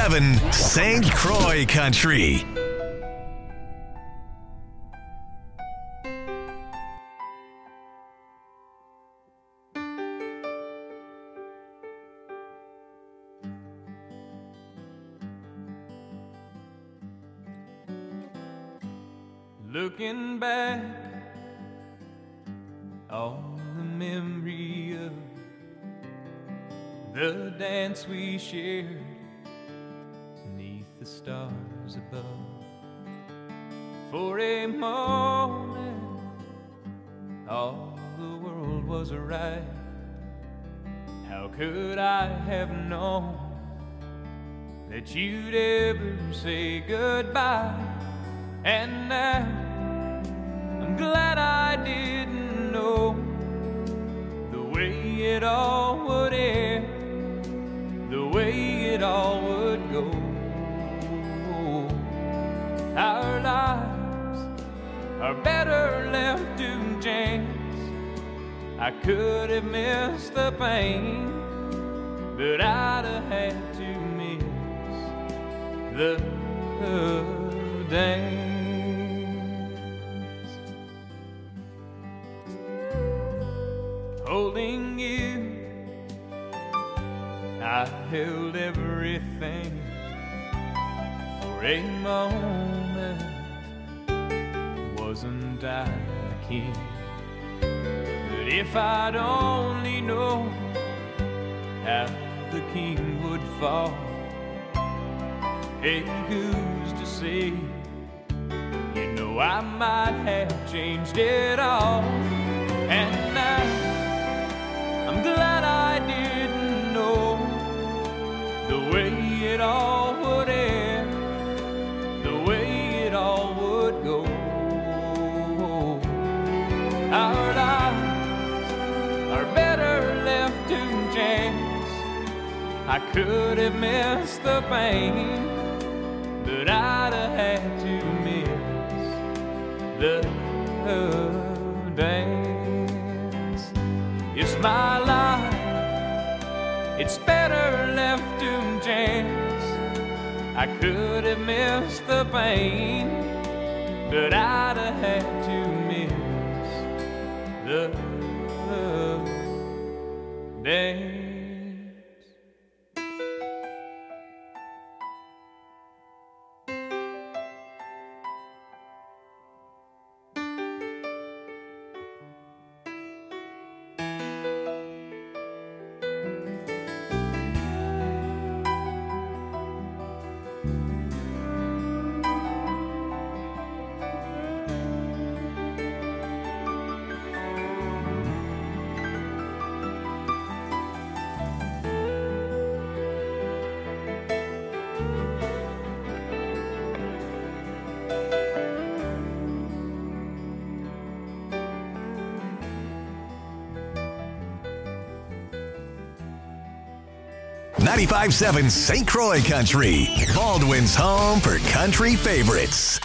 95.7 St. Croix Country. Looking back on the memory of the dance we shared beneath the stars above. For a moment, all the world was right. How could I have known that you'd ever say goodbye? And now I'm glad I didn't know the way it all would end, the way it all would go. Our lives are better left to chance. I could have missed the pain, but I'd have had to miss the dance. Holding you, I held everything. For a moment, wasn't I the king? But if I'd only known how the king would fall, hey, who's to say? You know I might have changed it all. And now I'm glad I didn't know the way it all would end, the way it all would go. Our lives are better left to chance. I could have missed the pain, but I'd have had to miss the dance. It's my life, it's better left to chance. I could have missed the pain, but I'd have had to miss the dance. 95.7 St. Croix Country, Baldwin's home for country favorites.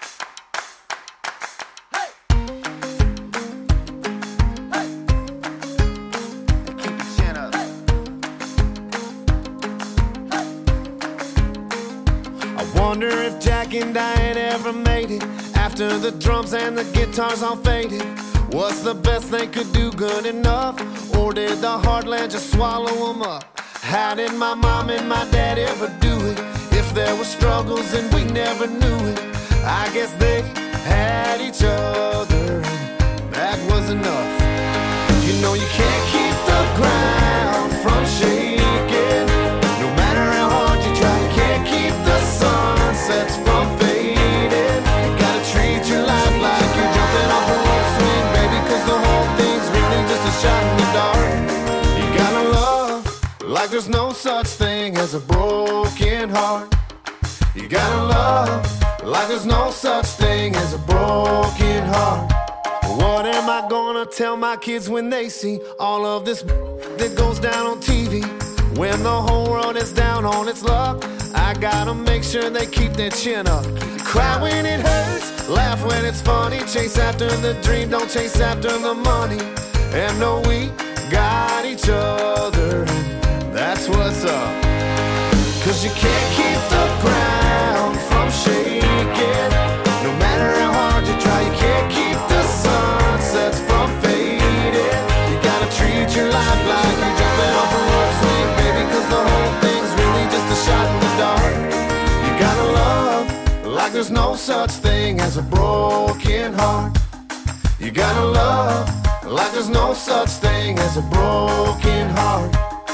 Wonder if Jack and Diane ever made it after the drums and the guitars all faded. What's the best they could do good enough? Or did the heartland just swallow them up? How did my mom and my dad ever do it? If there were struggles and we never knew it, I guess they had each other and that was enough. You know you can't keep the ground from shaking. No matter how hard you try, you can't keep the sunsets from fading. You gotta treat your life like you're jumping off a rope swing, baby, cause the whole thing's really just a shot in the dark. You gotta love like there's no such thing as a broken heart. You gotta love like there's no such thing as a broken heart. What am I gonna tell my kids when they see all of this that goes down on TV? When the whole world is down on its luck, I gotta make sure they keep their chin up. Cry when it hurts, laugh when it's funny, chase after the dream, don't chase after the money. And know we got each other, and that's what's up. 'cause you can't keep the ground from shaking. No matter how hard you try, you can't keep the sunsets from fading. You gotta treat your life like you're jumping off a rope swing, baby, 'cause the whole thing's really just a shot in the dark. You gotta love like there's no such thing as a broken heart. You gotta love like there's no such thing as a broken heart.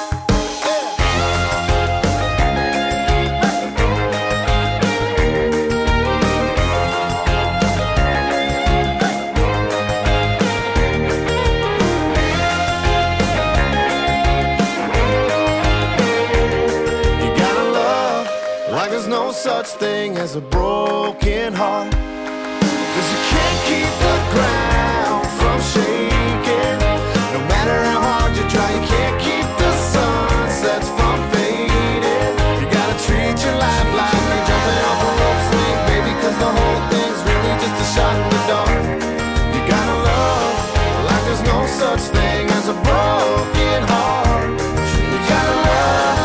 No such thing as a broken heart, 'cause you can't keep the ground from shaking. No matter how hard you try, you can't keep the sunsets from fading. You gotta treat your life like you're jumping off a rope swing, baby, 'cause the whole thing's really just a shot in the dark. You gotta love like there's no such thing as a broken heart. You gotta love.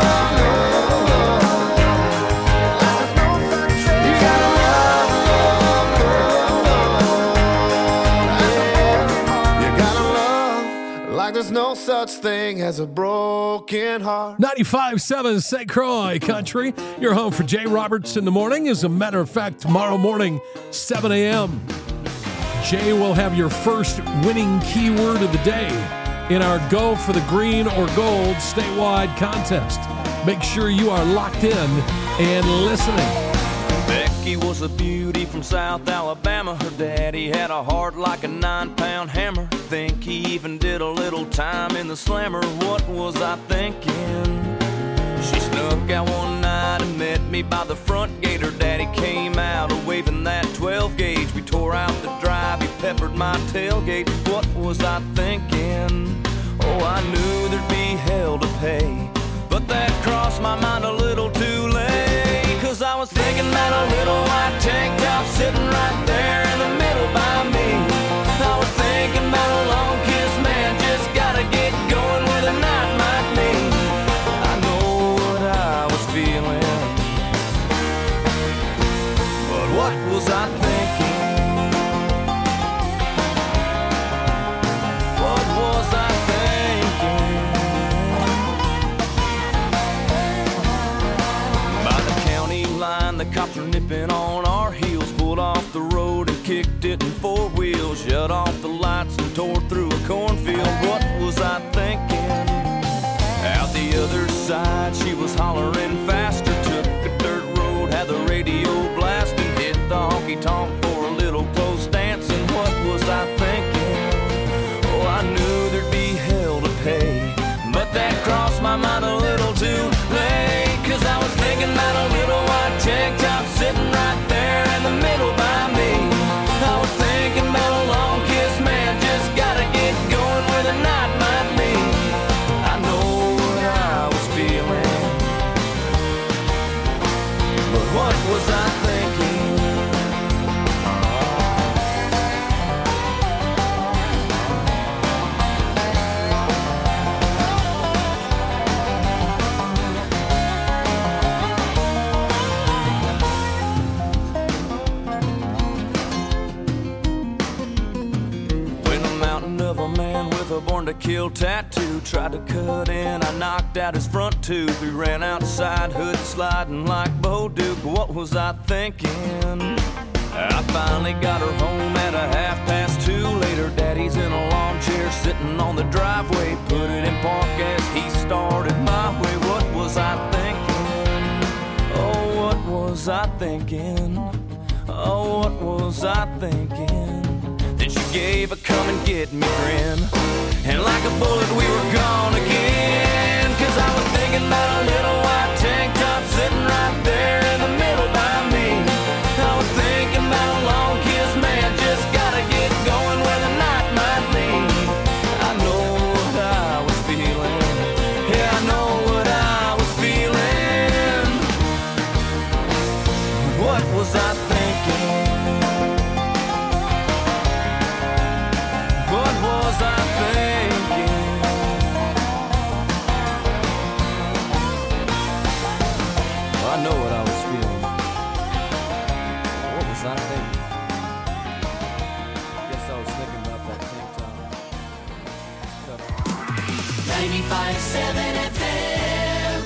There's no such thing as a broken heart. 95.7 St. Croix Country. Your home for Jay Roberts in the morning. As a matter of fact, tomorrow morning, 7 a.m., Jay will have your first winning keyword of the day in our Go for the Green or Gold statewide contest. Make sure you are locked in and listening. Becky was a beauty from South Alabama. Her daddy had a heart like a 9-pound hammer. Think he even did a little time in the slammer. What was I thinking? She snuck out one night and met me by the front gate. Her daddy came out waving that 12 gauge. We tore out the drive, he peppered my tailgate. What was I thinking? Oh, I knew there'd be hell to pay, but that crossed my mind a little too late. 'Cause I was thinking about a little white tank top sitting right there in the middle by me. I was thinking about a long kiss, man, just gotta get going where the night might mean. I know what I was feeling, but what was I thinking? What was I thinking? By the county line, the cops were nipping on our heels, pulled off the road and kicked it in 4 wheels, shut off the lights and tore through a cornfield. What was I thinking? Out the other side, she was hollering faster, took a dirt road, had the radio blasting, hit the honky-tonk for a little close dancing. What was I thinking? Oh, I knew there'd be hell to pay, but that crossed my mind a little too late. 'Cause I was thinking about a little white tank top sitting right there in the middle by me. I was thinking about a long kiss, man, just gotta get going where the night might mean. I know what I was feeling, but what was I thinking? A born to kill tattoo tried to cut in, I knocked out his front tooth. We ran outside, hood sliding like Bo Duke. What was I thinking? I finally got her home at a 2:30. Later, daddy's in a lawn chair sitting on the driveway, put it in park as he started my way. What was I thinking? Oh, what was I thinking? Oh, what was I thinking? Then she gave a come and get me grin, and like a bullet we were gone again. 'Cause I was thinking about a little white tank top sitting right there in the middle by me. I was thinking about a long kiss, man, just gotta get going where the night might lead. I know what I was feeling, yeah, I know what I was feeling. What was I thinking? What was I thinking? know what I was feeling. What was I thinking? Guess I was thinking about that tank top. 95.7 FM.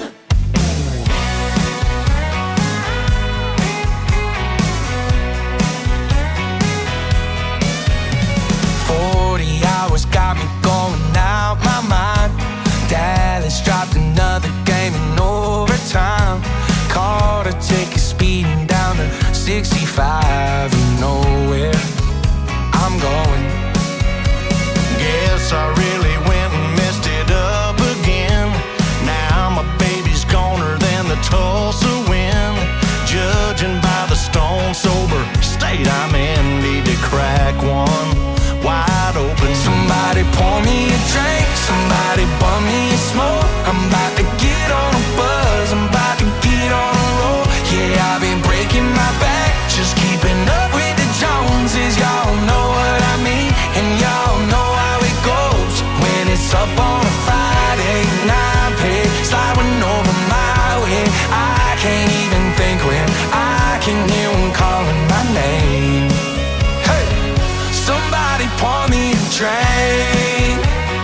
40 hours got me going out my mind. Dallas dropped another game in overtime. Caught a ticket speeding down to 65. You know where I'm going. Guess I really went and messed it up again. Now my baby's goner than the Tulsa wind. Judging by the stone sober state I'm in, need to crack one wide open. Somebody pour me a drink, somebody bum me a smoke. I'm about to get on a buzz, I'm about to get on a roll. Yeah, I've been breaking my back, just keeping up with the Joneses. Y'all know what I mean, and y'all know how it goes. When it's up on a Friday night, pay sliding over my way. I can't even think when I can hear them calling my name. Hey, somebody pour me a drink,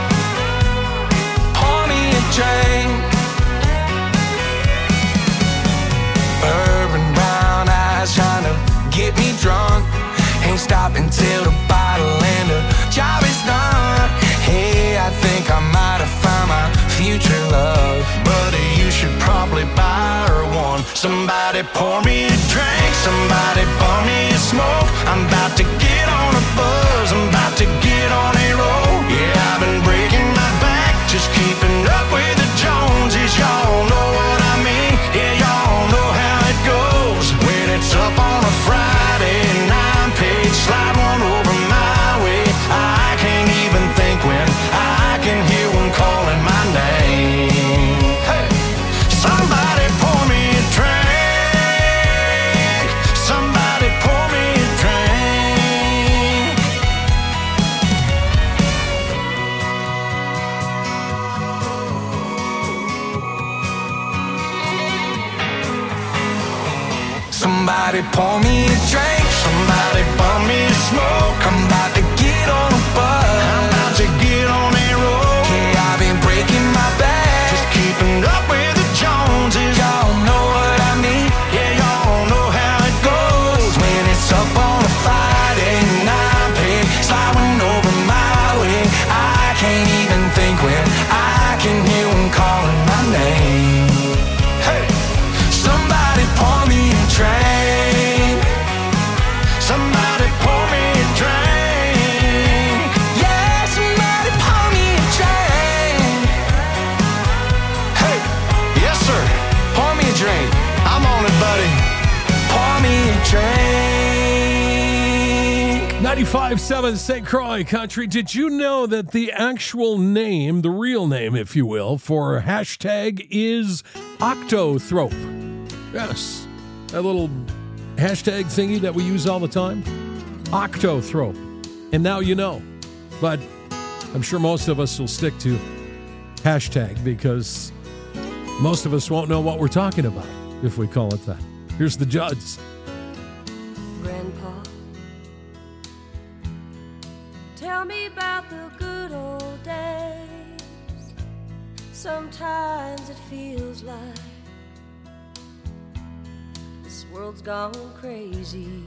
pour me a drink. Urban brown eyes trying to get me drunk. Ain't stopping till the bottle and the job is done. Hey, I think I might have found my future love. Buddy, you should probably buy her one. Somebody pour me a drink, somebody pour me a smoke. I'm about to get on a buzz, I'm about to get on a roll. Yeah, I've been breaking my back, just keeping up with the Joneses. Y'all know what I mean, yeah, y'all know how it goes. When it's up on a Friday and I'm paid, slide one over my way. I can't even think when I can hear one calling my name. Hey, somebody pour me a drink, somebody pour me a drink. Somebody pour me a drink, Somebody pour me a smoke. I'm about to get on a buzz. I'm about to get on a roll. Yeah, I've been breaking my back, Just keeping up with the Joneses. y'all know what I mean. Yeah, y'all know how it goes. When it's up on a Friday night, pay sliding over my way. I can't even think when I can hear them calling my name. Hey, somebody pour me a drink, Somebody pour me a drink. yeah, somebody pour me a drink. Hey, yes sir, Pour me a drink, I'm on it, buddy. pour me a drink. 95.7 St. Croix Country. Did you know that the actual name, the real name, if you will, for hashtag is Octothrope? Yes, that little hashtag thingy that we use all the time. Octothrope. And now you know. But I'm sure most of us will stick to hashtag because most of us won't know what we're talking about if we call it that. Here's the Judds. Grandpa, tell me about the good old days. Sometimes it feels like this world's gone crazy.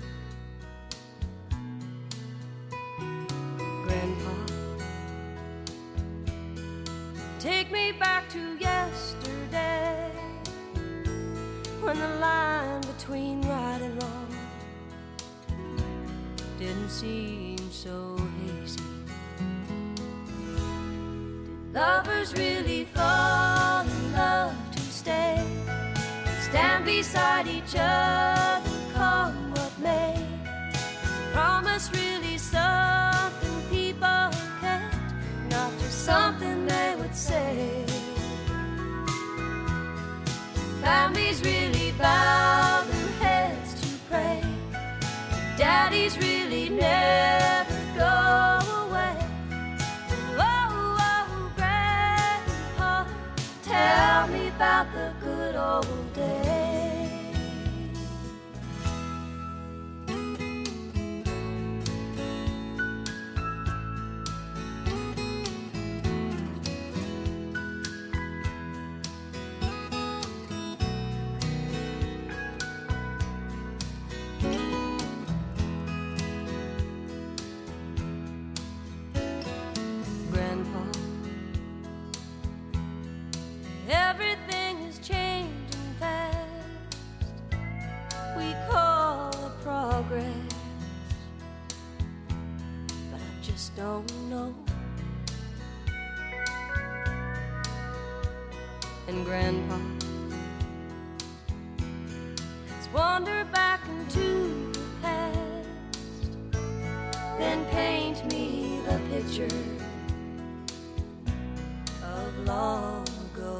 Grandpa, take me back to yesterday, when the line between right and wrong didn't seem so hazy. Did lovers really fall in love to stay, stand beside each other, come what may? Is promise really something people kept, not just something they would say? Families really bow their heads to pray, daddies really never go away. Oh, oh, Grandpa, tell me about the good old days. and Grandpa. Let's wander back into the past, then paint me the picture of long ago.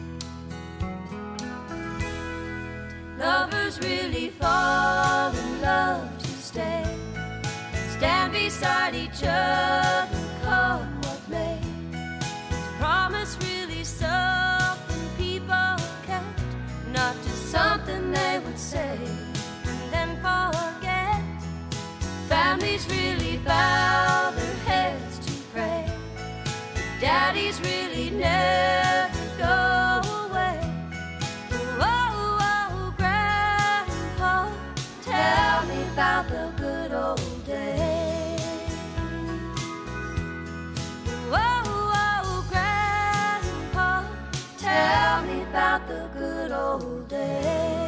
Lovers really fall in love to stay, stand beside each other, come what may. Is promise really something people kept, not just something they would say and then forget? Families really bow their heads to pray, daddies really never go away. Oh, oh, Grandpa, tell me about the good old days. Oh, oh, Grandpa, tell me about the good old days.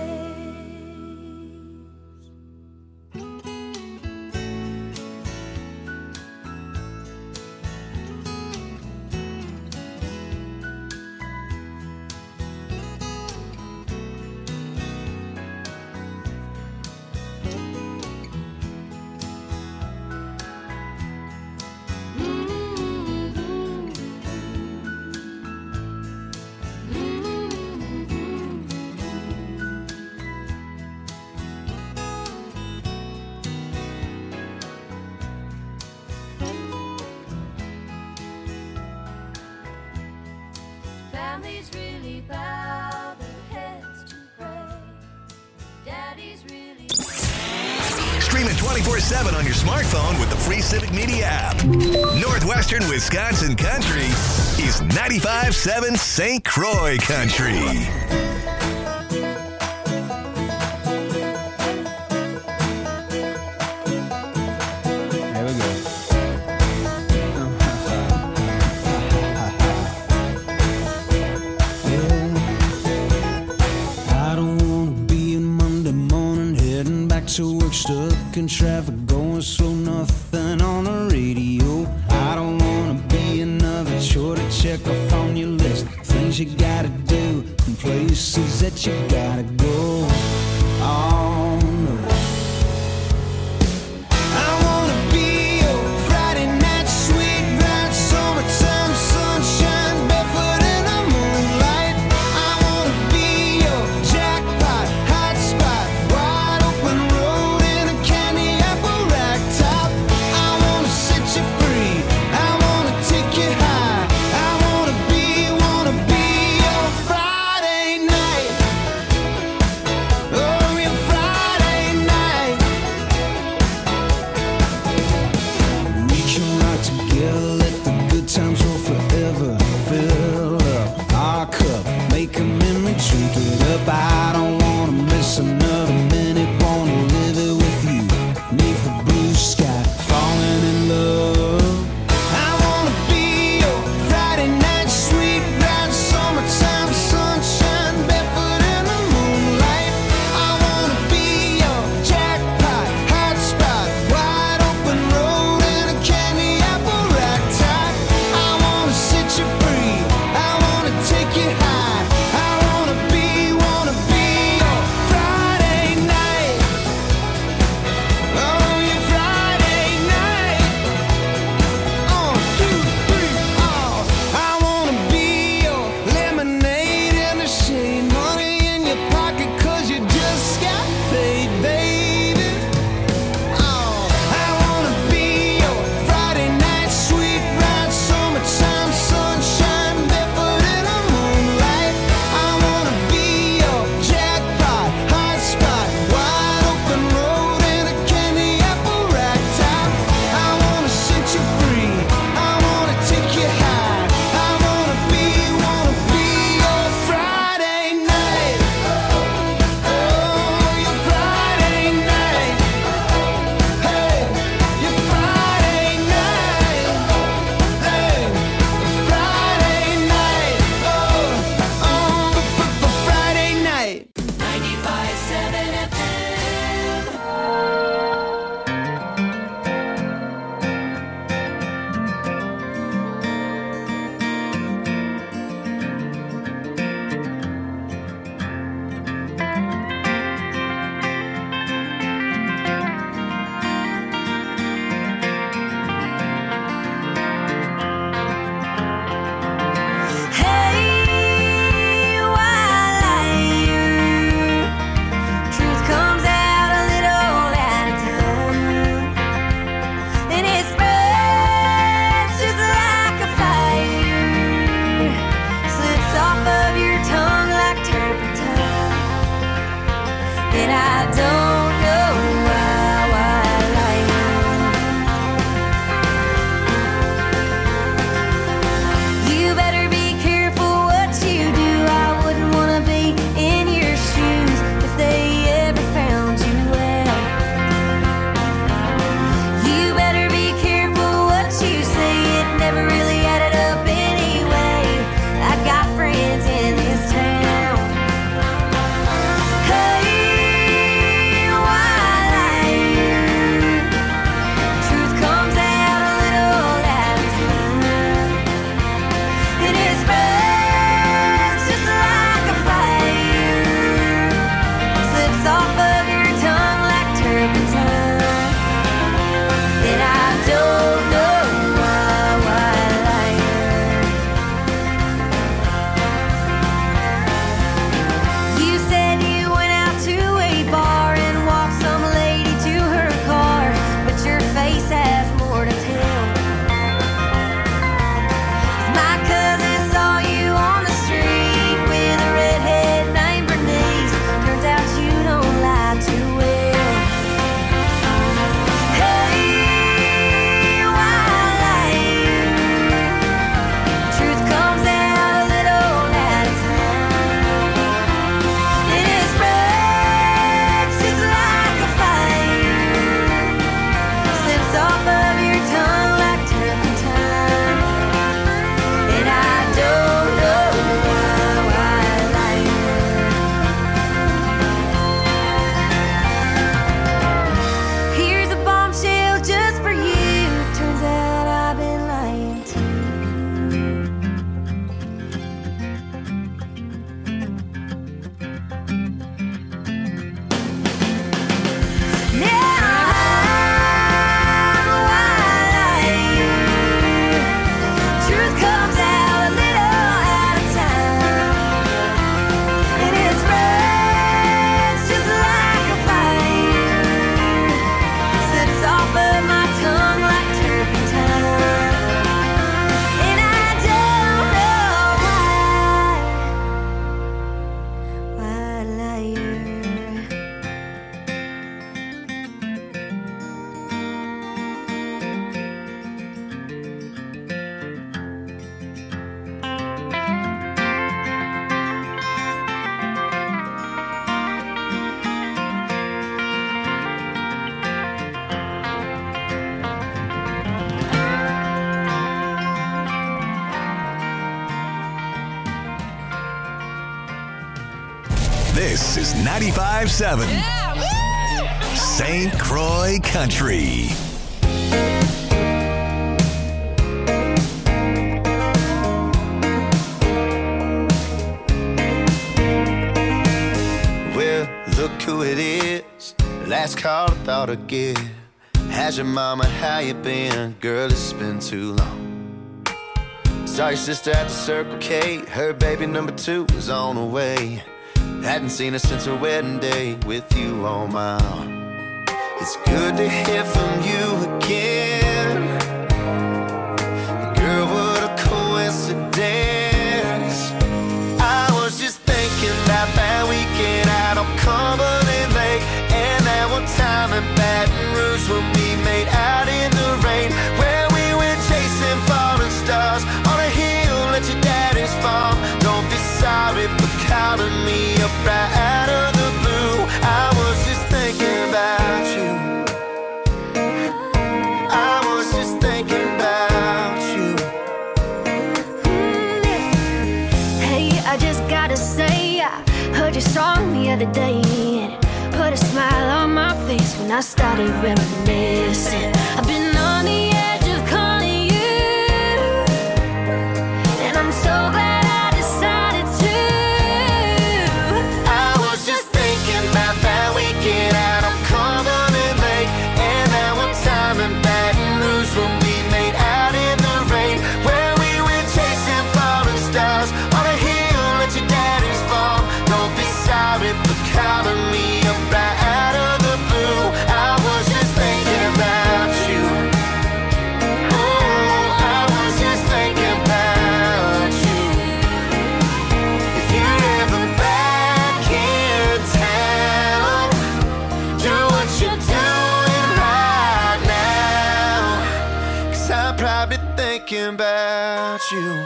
Families really bow their heads to pray, daddies really... Stream it 24/7 on your smartphone with the free Civic Media app. Northwestern Wisconsin Country is 95.7 St. Croix Country. There we go. I don't wanna be a Monday morning heading back to work, stuck in traffic, going slow, nothing on the radio. I don't wanna be another chore to check off on your list, things you gotta do and places that you gotta go. Oh no. I wanna be your Friday night sweet ride, summertime sunshine, barefoot in the moonlight. I wanna be your jackpot, hot spot, wide open road in a candy apple rack top. I wanna set you free, I wanna take you high. I wanna be your Friday night. Oh, your Friday and I don't know why I like you. You better be careful what you do. I wouldn't wanna be in your shoes if they ever found you well. You better be careful what you say. It never really added up anyway. I got friends in this town. Hey, why lie? Truth comes out a little at a time, and it spreads just like a fire. Slips off of your tongue like turpentine, and I don't know why lie. You said you went out to a bar and walked some lady to her car, but your face has more to tell. 'Cause my cousin saw you on the street with a redhead named Bernice. Turns out you don't lie too well. Hey, why lie? Truth comes out a little at a time, and it spreads just like a fire. Slips off of your tongue like turpentine, and I don't know why lie. Here's a bombshell just for you. Turns out I've been lying too. Now why lie? Truth comes out a little at a time, and it spreads just like a fire. Slips off of my tongue like turpentine, and I don't know why liar. This is 95.7 St. Croix Country. Well, look who it is. Last call I thought I'd get. How's your mama? How you been? Girl, it's been too long. Saw your sister at the Circle K. Her baby number 2 was on the way. Hadn't seen her since her wedding day with you on my arm. It's good to hear from you again. Girl, what a coincidence. I was just thinking about that weekend out on Cumberland Lake, and that one time in Baton Rouge when we made out in the rain, where we went chasing falling stars on a hill at your daddy's farm. Don't be sorry for calling me up right out of the blue. I was just thinking about you. I was just thinking about you. Hey, I just gotta say, I heard your song the other day, and it put a smile on my face when I started reminiscing. I've been on the edge of calling you, and I'm so glad I decided to. I was just thinking about that weekend out on Cumberland Lake, and that one time in Baton Rouge when we made out in the rain, where we went chasing falling stars on a hill at your daddy's farm. Don't be sorry for calling me up right out of the blue. I was just thinking about you. thinking about you.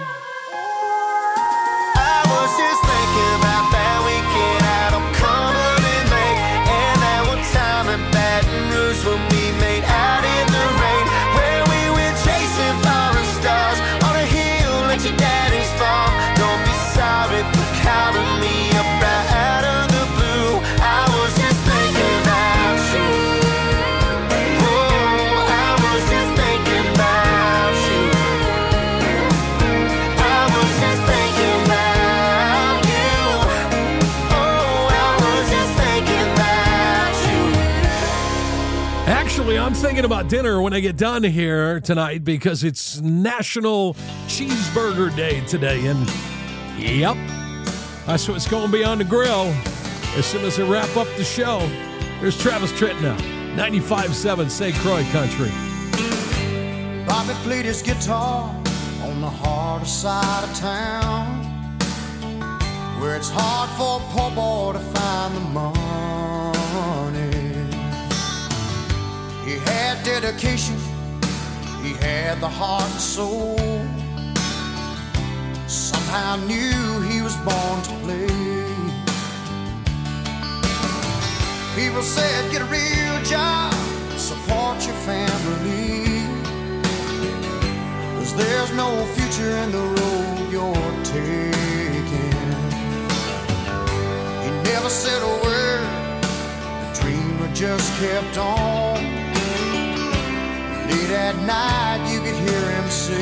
I was just thinking about that weekend out on Cumberland Lake, and that one time in Baton Rouge when we made out in the rain, where we went chasing falling stars on a hill at your daddy's farm. Don't be sorry for calling me up right out of the blue. I was just thinking about you. Oh, I was just thinking about you. I was just thinking about you. Oh, I was just thinking about you. Actually, I'm thinking about dinner when I get done here tonight because it's National Cheeseburger Day today. And, yep, that's what's going to be on the grill as soon as I wrap up the show. There's Travis Tritt now, 95.7 St. Croix Country. Bobby played his guitar on the harder side of town, where it's hard for a poor boy to find the money. He had dedication, he had the heart and soul. Somehow knew he was born to play. People said, get a real job, support your family, 'cause there's no future in the road you're taking. He never said a word, the dreamer just kept on. Late at night you could hear him say,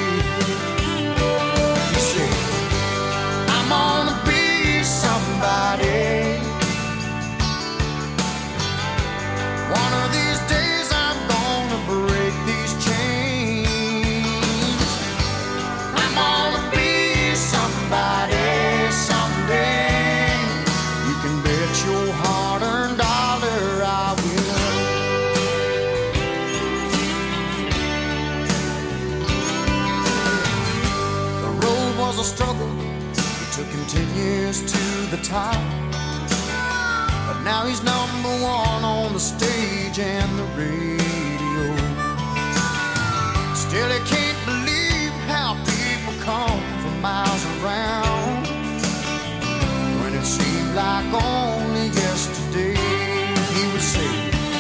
he said, I'm gonna be somebody. One of these days I'm gonna break these chains. I'm gonna be somebody someday. You can bet your hard-earned dollar I will. The road was a struggle, it took him 10 years to the top. But now he's number one on the stage and the radio. Still he can't believe how people come from miles around, when it seemed like only yesterday he would say,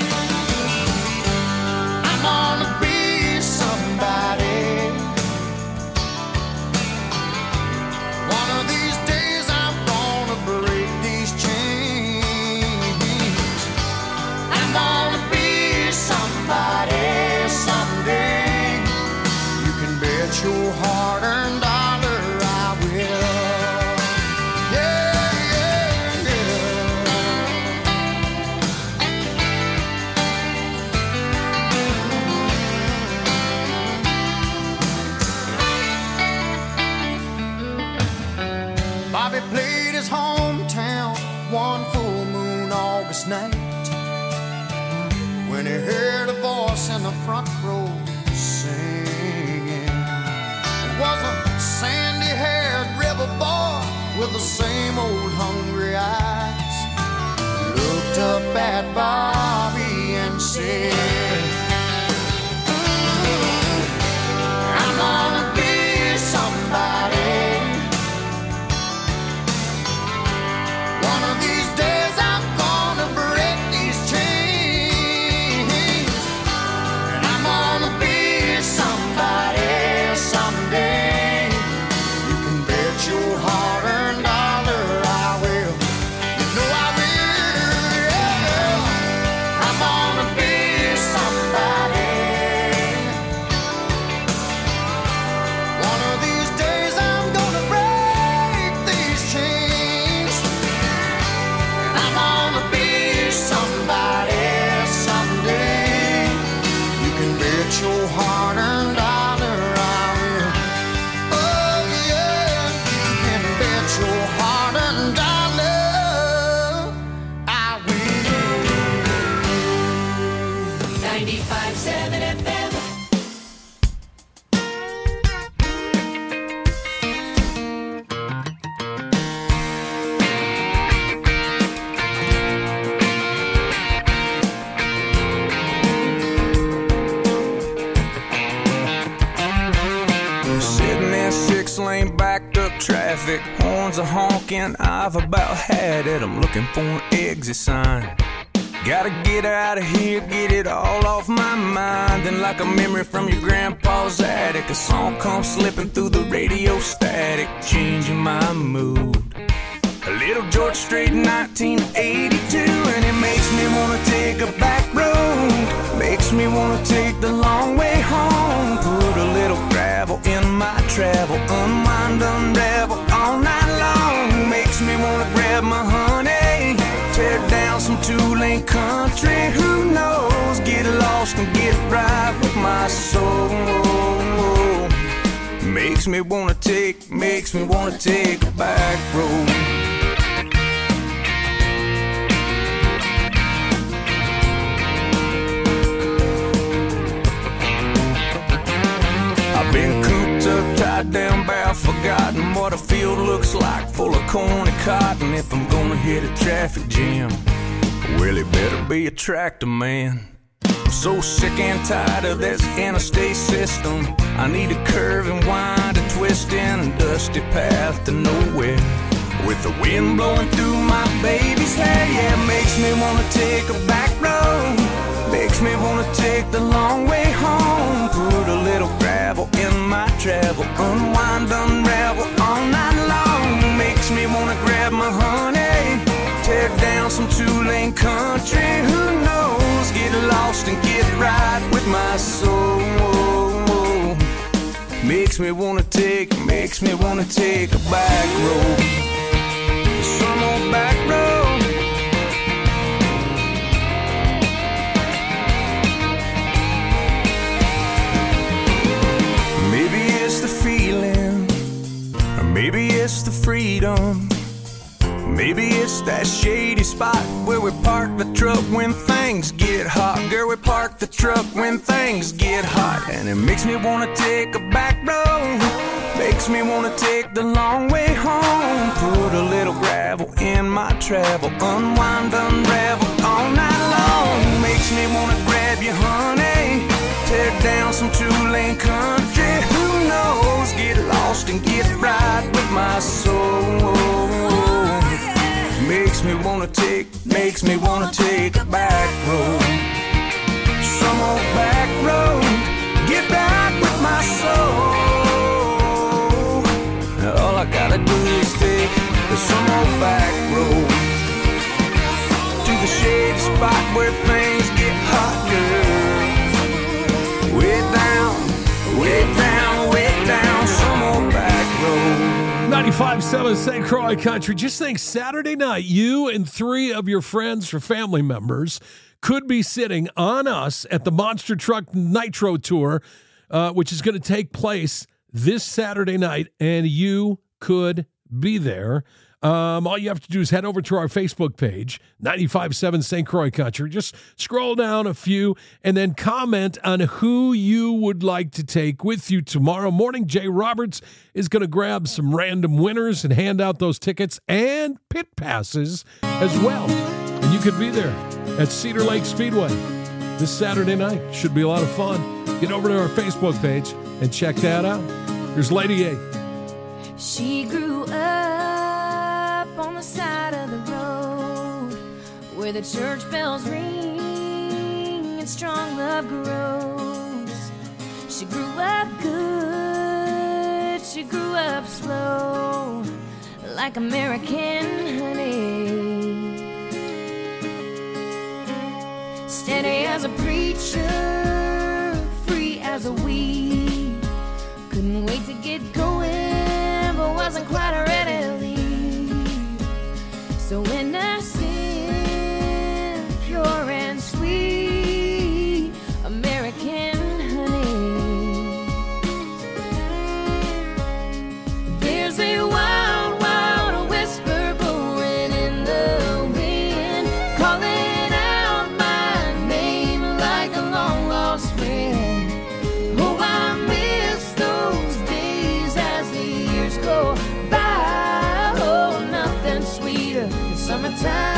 I'm gonna be somebody. One of these days I'm gonna break these chains. I'm gonna be somebody someday. You can bet your hard-earned dollar I will. Yeah, yeah, yeah. Bobby played his hometown one full moon August night, when he heard a voice in the front row singing. It was a sandy-haired rebel boy with the same old hungry eyes. He looked up at Bobby and said, I'm gonna be somebody. One of these days I'm gonna break these chains, and I'm gonna be somebody someday. You can bet your hard-earned dollar I will. You know I will, yeah. I'm gonna be somebody. One of these days I'm gonna break these chains. I'm gonna be somebody someday. You can bet your hard-earned dollar I will. Oh yeah, you can bet your hard-earned dollar I will. 95.7 FM. traffic, horns are honking, I've about had it. I'm looking for an exit sign. Gotta get out of here, get it all off my mind. And like a memory from your grandpa's attic, a song comes slipping through the radio static, changing my mood. A little George Strait, 1982, and it makes me wanna take a back road. Makes me wanna take the long way home. Put a little gravel in my travel, unwind, unravel all night long. Makes me wanna grab my honey, tear down some two-lane country. Who knows? Get lost and get right with my soul. Makes me wanna take a back road. I've been cooped up, tied down, bound, forgotten what a field looks like, full of corn and cotton. If I'm gonna hit a traffic jam, well, it better be a tractor man. I'm so sick and tired of this interstate system. I need a curve and wind, a twist in a dusty path to nowhere. With the wind blowing through my baby's hair, yeah, makes me wanna take a back road. Makes me wanna take the long way home. Put a little gravel in my travel, unwind, unravel all night long. Makes me wanna grab my honey, tear down some two-lane country. Who knows? Get lost and get right with my soul. Makes me wanna take a back road. Some old back road. Maybe it's the feeling, or maybe it's the freedom. Maybe it's that shady spot where we park the truck when things get hot. Girl, we park the truck when things get hot. And it makes me wanna take a back road. Makes me wanna take the long way home. Put a little gravel in my travel, unwind, unravel all night long. Makes me wanna grab you, honey, tear down some two-lane country. Who knows? Get lost and get right with my soul. Makes me wanna take a back road. Some old back road. Get back with my soul. All I gotta do is take some old back road to the shady spot where things get hot, girl. Way down, way down, way down, some old back road. 95.7 St. Croix Country. Just think, Saturday night, you and 3 of your friends or family members could be sitting on us at the Monster Truck Nitro Tour, which is going to take place this Saturday night, and you could be there. All you have to do is head over to our Facebook page, 95.7 St. Croix Country. Just scroll down a few and then comment on who you would like to take with you tomorrow morning. Jay Roberts is going to grab some random winners and hand out those tickets and pit passes as well. And you could be there at Cedar Lake Speedway this Saturday night. Should be a lot of fun. Get over to our Facebook page and check that out. Here's Lady A. She grew up on the side of the road where the church bells ring and strong love grows. She grew up good, she grew up slow, like American honey. Steady as a preacher, free as a weed. Couldn't wait to get going, but wasn't quite ready to leave. So innocent, pure and sweet, American honey. There's a wild, wild whisper blowing in the wind, calling out my name like a long lost friend. Oh, I miss those days as the years go by. Oh, nothing sweeter than summertime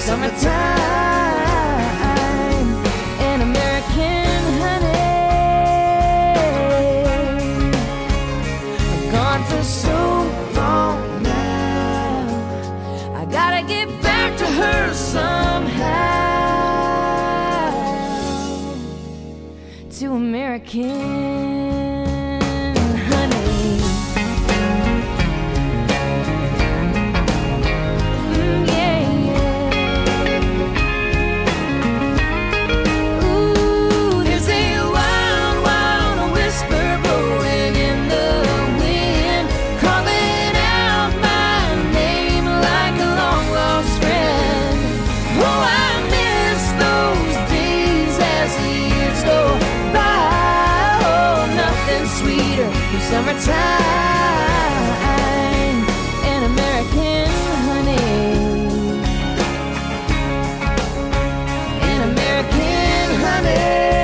summertime and American honey. I'm gone for so long now. I gotta get back to her somehow. To American honey. Yeah, yeah. Ooh, there's a wild, wild whisper blowing in the wind, calling out my name like a long lost friend. Oh, I miss those days as the years go by. Oh, nothing sweeter than summertime and American honey. And American honey.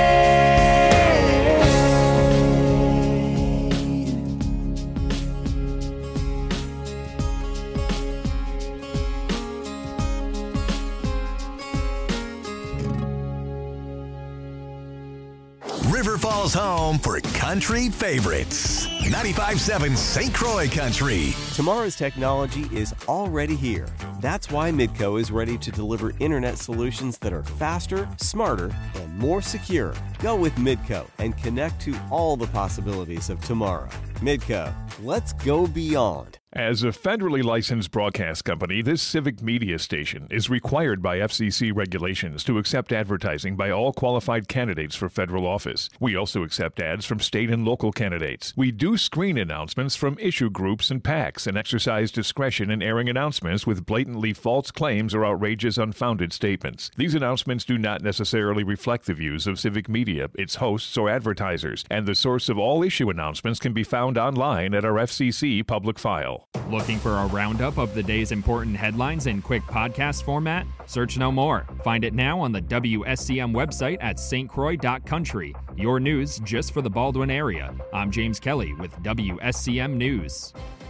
River Falls home for country favorites. 95.7 St. Croix Country. Tomorrow's technology is already here. That's why Midco is ready to deliver internet solutions that are faster, smarter, and more secure. Go with Midco and connect to all the possibilities of tomorrow. Midco, let's go beyond. As a federally licensed broadcast company, this civic media station is required by FCC regulations to accept advertising by all qualified candidates for federal office. We also accept ads from state and local candidates. We do screen announcements from issue groups and PACs and exercise discretion in airing announcements with blatantly false claims or outrageous unfounded statements. These announcements do not necessarily reflect the views of civic media, its hosts, or advertisers, and the source of all issue announcements can be found online at our FCC public file. Looking for a roundup of the day's important headlines in quick podcast format? Search no more. Find it now on the WSCM website at stcroix.country. Your news just for the Baldwin area. I'm James Kelly with WSCM News.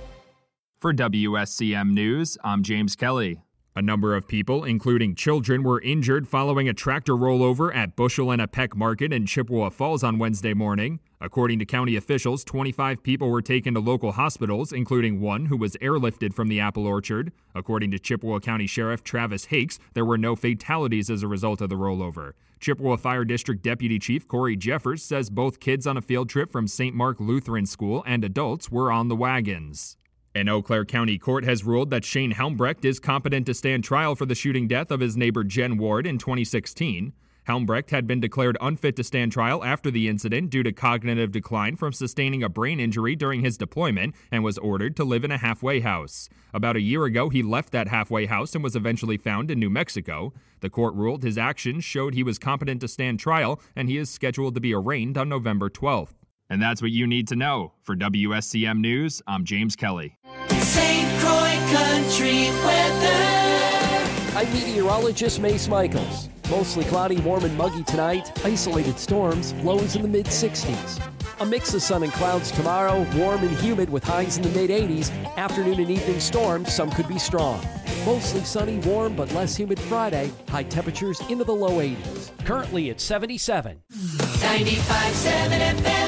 For WSCM News, I'm James Kelly. A number of people, including children, were injured following a tractor rollover at Bushel and a Peck Market in Chippewa Falls on Wednesday morning. According to county officials, 25 people were taken to local hospitals, including one who was airlifted from the apple orchard. According to Chippewa County Sheriff Travis Hakes, there were no fatalities as a result of the rollover. Chippewa Fire District Deputy Chief Corey Jeffers says both kids on a field trip from St. Mark Lutheran School and adults were on the wagons. An Eau Claire County court has ruled that Shane Helmbrecht is competent to stand trial for the shooting death of his neighbor Jen Ward in 2016. Helmbrecht had been declared unfit to stand trial after the incident due to cognitive decline from sustaining a brain injury during his deployment and was ordered to live in a halfway house. About a year ago, he left that halfway house and was eventually found in New Mexico. The court ruled his actions showed he was competent to stand trial, and he is scheduled to be arraigned on November 12th. And that's what you need to know. For WSCM News, I'm James Kelly. St. Croix Country weather. I'm meteorologist Mace Michaels. Mostly cloudy, warm and muggy tonight. Isolated storms, lows in the mid-60s. A mix of sun and clouds tomorrow, warm and humid with highs in the mid-80s. Afternoon and evening storms, some could be strong. Mostly sunny, warm, but less humid Friday. High temperatures into the low 80s. Currently at 77. 95.7 FM.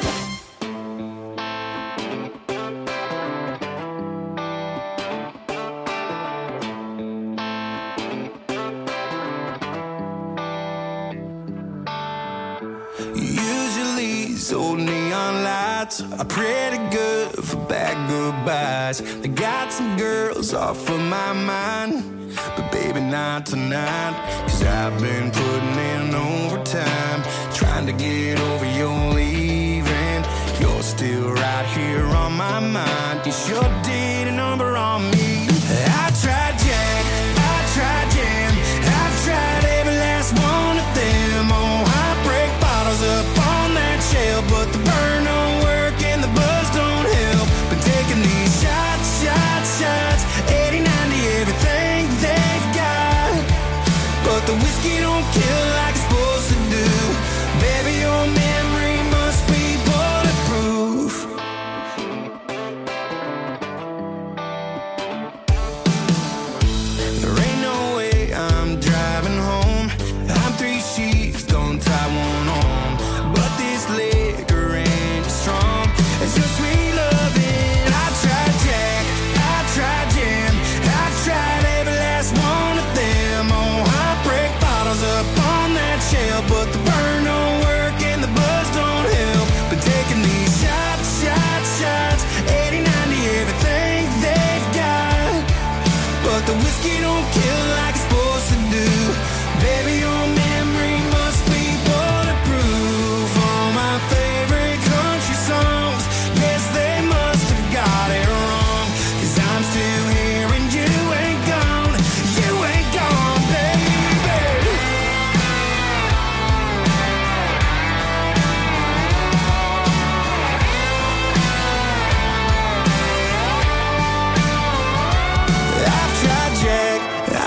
These old neon lights are pretty good for bad goodbyes. They got some girls off of my mind, but baby not tonight. 'Cause I've been putting in overtime, trying to get over your leaving. You're still right here on my mind. You sure did a number on me. I tried Jack, I tried Jam, I've tried every last one of them. Oh, I break bottles up on that shelf, but the burn don't work and the buzz don't help. Been taking these shots, 80, 90, everything they've got, but the whiskey don't kill like it's supposed to do. Baby, your memory must be bulletproof. There ain't no way I'm driving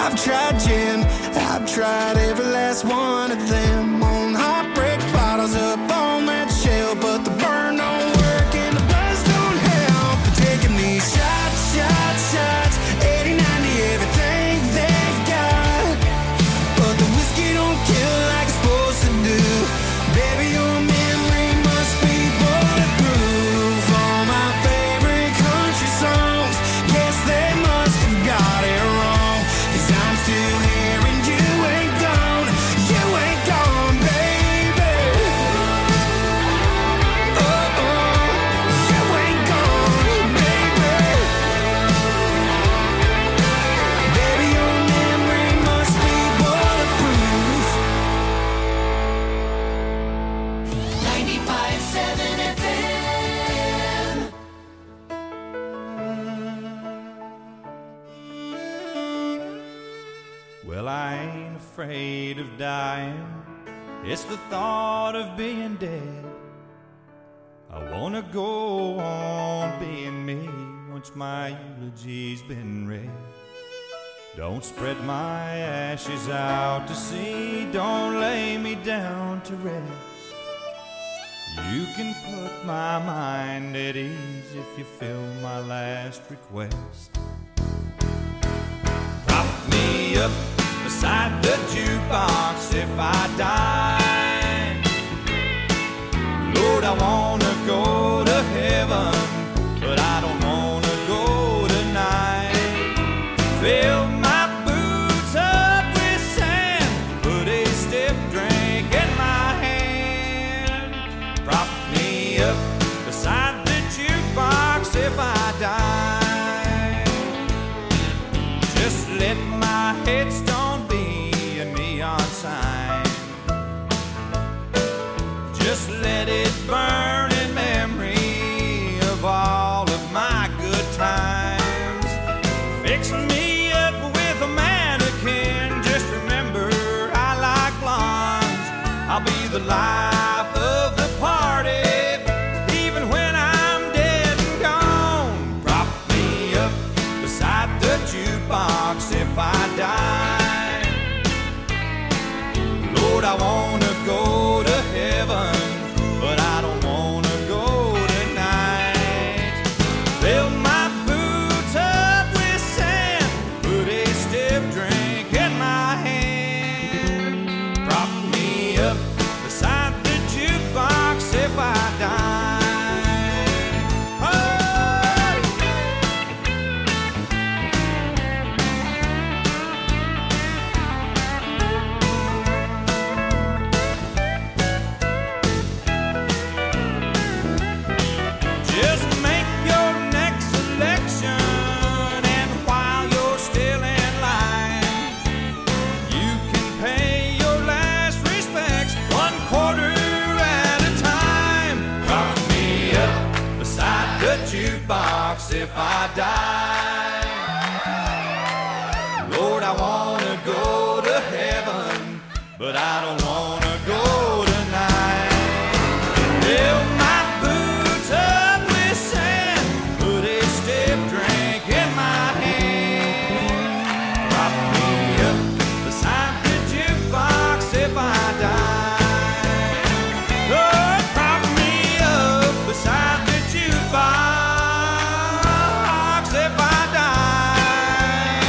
I've tried gin, I've tried every last one of them. On heartbreak bottles up on that shelf, but the burn don't work and the buzz don't help. They're taking these shots, shots, shots, 80, 90, everything they've got. But the whiskey don't kill like it's supposed to do. Baby, your memory must be bulletproof. All my favorite country songs, guess they must have got it wrong. 'Cause I'm still here and you ain't gone. You ain't gone, baby. Oh, you ain't gone, baby. Baby, your memory must be bulletproof. 95.7 FM. Well, I ain't afraid of dying. It's the thought of being dead. I wanna go on being me once my eulogy's been read. Don't spread my ashes out to sea. Don't lay me down to rest. You can put my mind at ease if you fill my last request. Prop me up beside the jukebox if I die. Lord, I wanna go to heaven, but I don't wanna go tonight. Fill my boots up with sand, put a stiff drink in my hand. Prop me up beside the jukebox if I die. Just let my headstone be a neon sign. Just let it burn in memory of all of my good times. Fix me up with a mannequin. Just remember I like blondes. I'll be the life of the party, even when I'm dead and gone. Prop me up beside the jukebox if I die. Lord, I wanna go to heaven, but I don't wanna go tonight. Fill my boots up with sand, put a stiff drink in my hand. Prop me up beside the jukebox if I die. Oh! Just make your next selection, and while you're still in line, you can pay your last respects 1/4 at a time. Prop me up beside the jukebox if I die. Lord, I wanna go to heaven, but I don't wanna go tonight. Fill my boots up with sand, put a stiff drink in my hand. Prop me up beside the jukebox if I die. Oh, prop me up beside the jukebox if I die.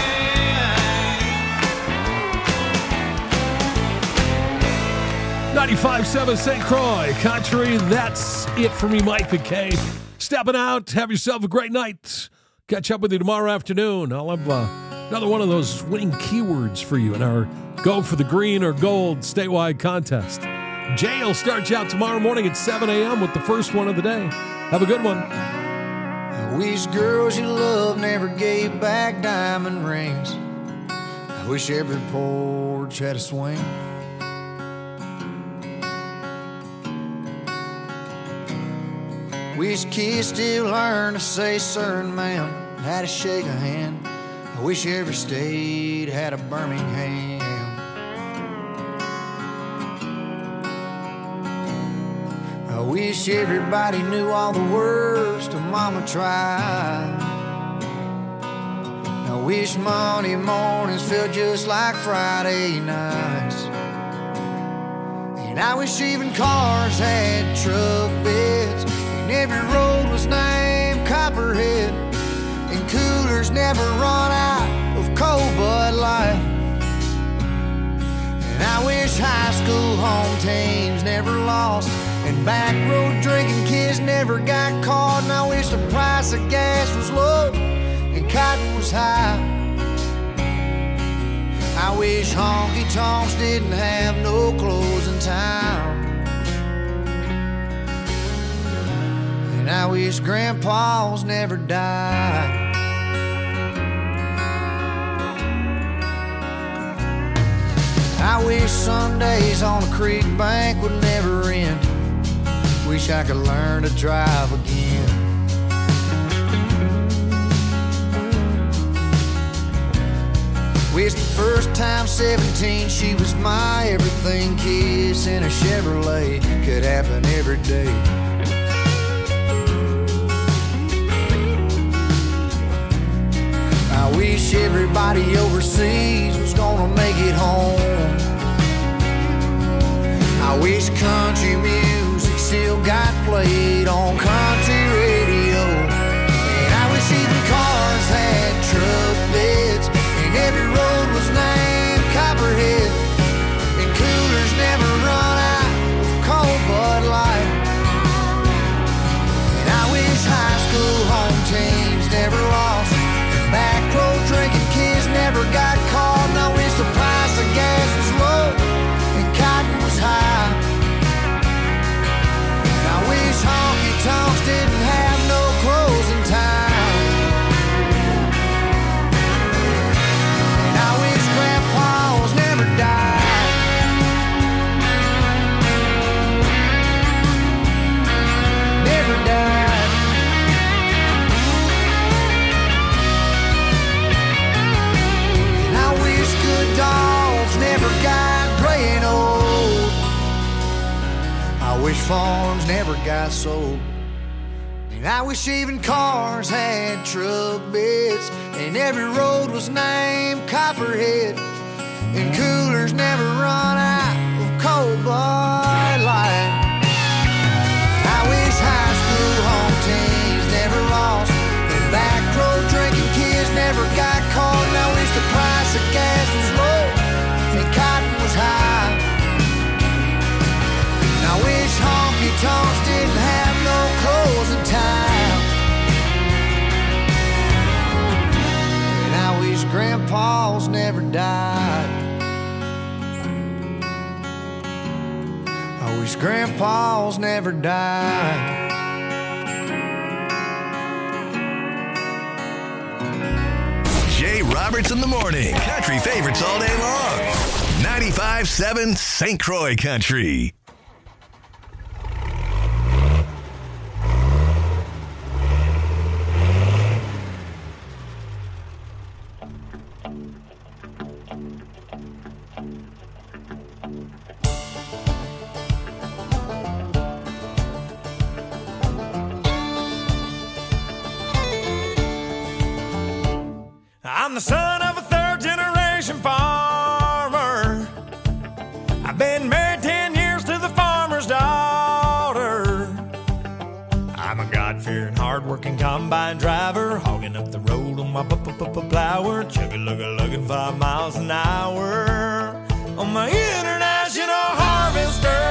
95.7 St. Croix Country. That's it for me, Mike McKay. Stepping out. Have yourself a great night. Catch up with you tomorrow afternoon. I'll have another one of those winning keywords for you in our Go for the Green or Gold statewide contest. Jay will start you out tomorrow morning at 7 a.m. with the first one of the day. Have a good one. I wish girls you love never gave back diamond rings. I wish every porch had a swing. Wish kids still learn to say sir and ma'am, how to shake a hand. I wish every state had a Birmingham. I wish everybody knew all the words to Mama Tried. I wish Monday mornings felt just like Friday nights. And I wish even cars had truck beds, and every road was named Copperhead, and coolers never run out of cold Bud Light. And I wish high school home teams never lost, and back road drinking kids never got caught. And I wish the price of gas was low and cotton was high. I wish honky-tonks didn't have no closing time. And I wish grandpas never died. I wish Sundays on the creek bank would never end. Wish I could learn to drive again. Wish the first time 17 she was my everything. Kiss in a Chevrolet could happen every day. I wish everybody overseas was gonna make it home. I wish country music still got played on country radio. And I wish even cars had truck beds, and every road was named Copperhead, and coolers never run out of cold Bud Light. And I wish high school home teams never lost, and back road drinking kids never got caught. And I wish the price of gas was low and cotton was high. And I wish honky-tonks didn't have no closing time. And I wish grandpas never died. Never died. And I wish good dogs never got gray and old. I wish farms never got sold. And I wish even cars had truck beds, and every road was named Copperhead, and coolers never run out of cold Bud Light. I wish high school home teams never lost, and back road drinking kids never got caught. And I wish the price of gas was low and cotton was high. And I wish honky-tonks didn't have no closing time. And I wish grandpas never died. I wish grandpas never died. Jay Roberts in the morning. Country favorites all day long. 95.7 St. Croix Country. I'm the son of a third-generation farmer. I've been married 10 years to the farmer's daughter. I'm a God-fearing, hard-working combine driver, hogging up the road on my plower, chugga-lugga-lugging 5 miles an hour on my international harvester.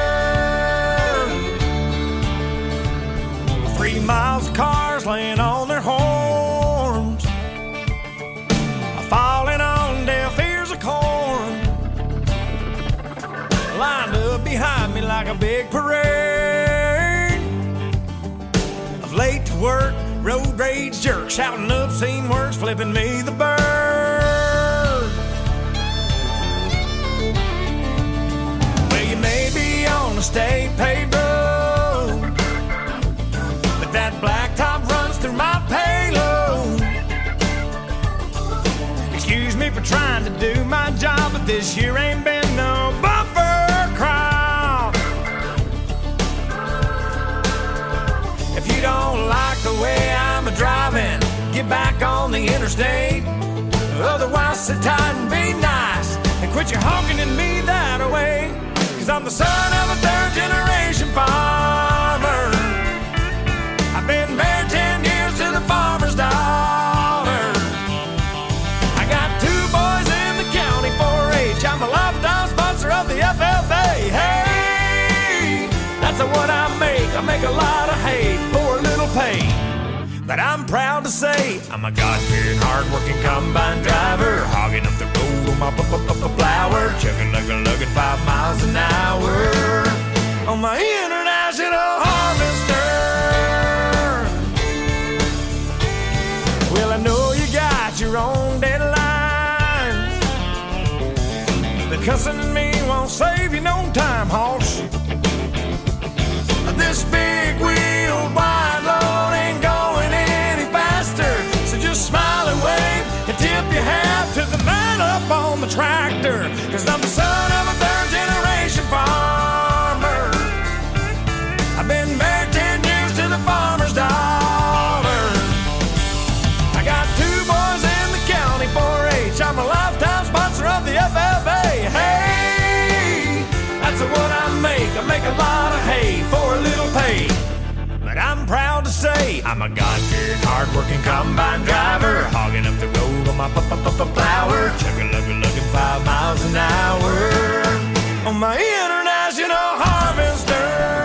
3 miles of cars laying on their horns, falling on deaf ears of corn, lined up behind me like a big parade of late to work, road rage jerks, shouting obscene words, flipping me the bird. Well, you may be on a state paved road, but that blacktop runs through my payload. Excuse me for trying to do my job, but this year ain't been no bumper crop. If you don't like the way I'm a driving, get back on the interstate. Otherwise, sit tight and be nice and quit your honking at me that way. 'Cause I'm the son of a third-generation farmer. I've been married 10 years to the farmer's daughter. I got 2 boys in the county 4-H. I'm a lifetime sponsor of the FFA. Hey, that's what I make. I make a lot of hay for a little pay. But I'm proud to say I'm a God-fearing, hard-working combine driver, hogging up the road on my flower, chugging, lugging 5 miles an hour on my international harvester. Well, I know you got your own deadlines, but cussing at me won't save you no time, hoss. This big wheel wide load ain't going any faster, so just smile and wave and tip your hat to the man up on the tractor. 'Cause I'm the son of a third-generation farmer. I've been married 10 years to the farmer's daughter. I got 2 boys in the county 4-H. I'm a lifetime sponsor of the FFA. Hey, that's what I make. I make a lot of hay for a little pay. But I'm proud to say I'm a God-fearing, hard-working combine driver, hogging up the road on my flower, chugging, lugging 5 miles an hour on my international harvester.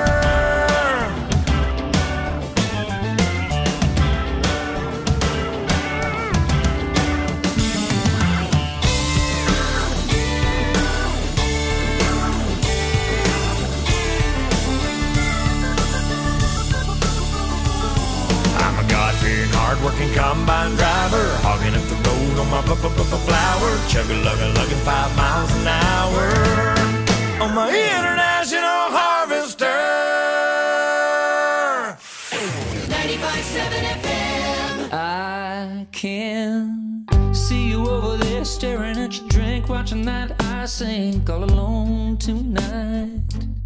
Hard-working combine driver, hogging up the road on my flower, chugging, lugging 5 miles an hour on my international harvester. 95.7 FM. I can see you over there staring at your drink, watching that I sink all alone tonight.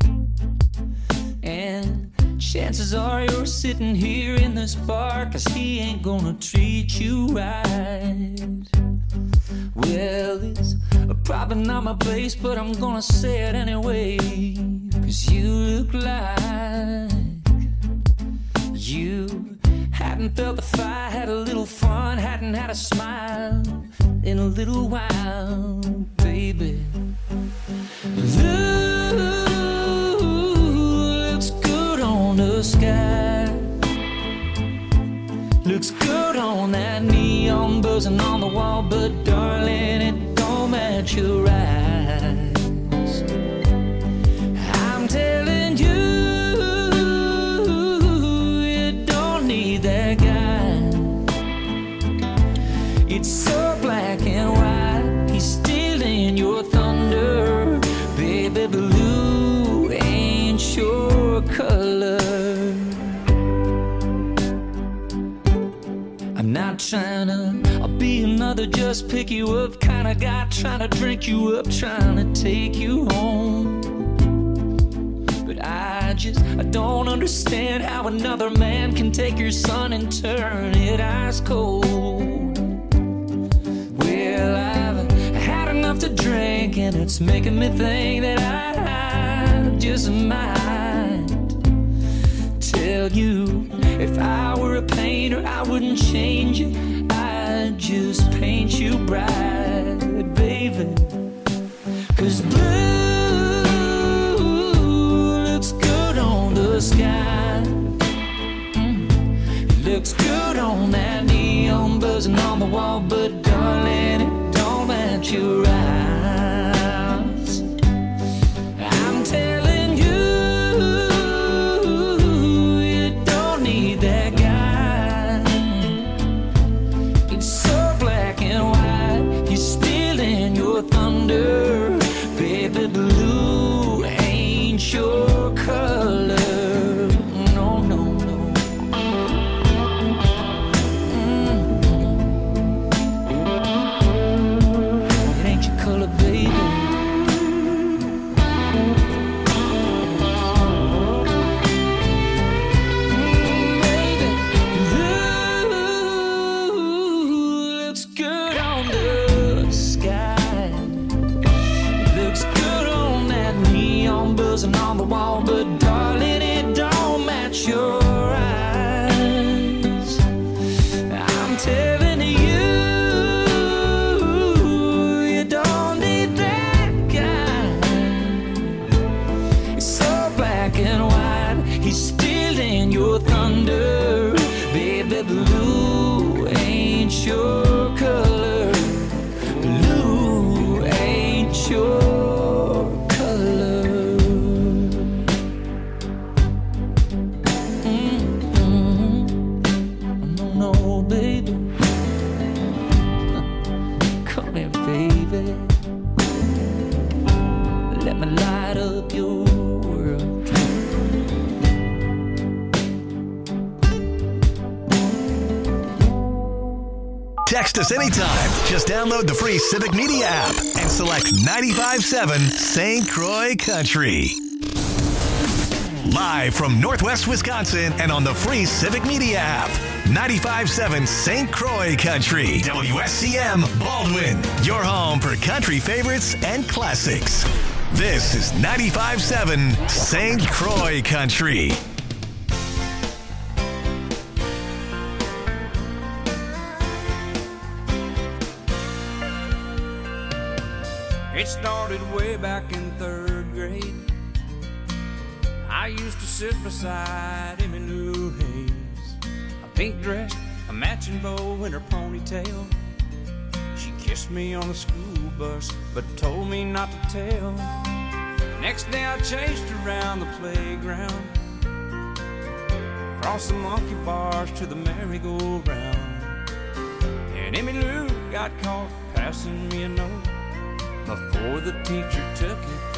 And chances are you're sitting here in this bar 'cause he ain't gonna treat you right. Well, it's probably not my place, but I'm gonna say it anyway, 'cause you look like you hadn't felt the fire, had a little fun, hadn't had a smile in a little while, baby. Looks good on the sky, looks good on that neon buzzing on the wall, but darling, it don't match your eyes. I'm telling you, you don't need that guy. It's so black and white, he's stealing your thunder, baby. Blue ain't your color. I'm not trying to be another just pick you up kind of guy, trying to drink you up, trying to take you home. But I don't understand how another man can take your sun and turn it ice cold. Well, I've had enough to drink and it's making me think that I just might tell you, if I were a painter, I wouldn't change it, I'd just paint you bright, baby. 'Cause blue looks good on the sky, it looks good on that neon buzzing on the wall, but darling, it don't match your eyes. I'm telling you, you don't need that guy. It's so black and white, he's stealing your thunder, baby. Blue ain't your color. No, no, no. It ain't your color. buzzing on the wall, but darling, it don't match your eyes. I'm telling you, you don't need that guy. It's so black and white, he's stealing your thunder. Baby, blue ain't your color. Blue ain't your color. No, baby. Come here, baby. Let me light up your world. Text us anytime. Just download the free Civic Media app and select 95.7 St. Croix Country. Live from Northwest Wisconsin and on the free Civic Media app. 95.7 St. Croix Country. WSCM Baldwin. Your home for country favorites and classics. This is 95.7 St. Croix Country. It started way back in 3rd grade. I used to sit beside Emmylou Hayes, a pink dress, a matching bow in her ponytail. She kissed me on the school bus, but told me not to tell. Next day I chased around the playground, across the monkey bars to the merry-go-round. And Emmylou got caught passing me a note before the teacher took it.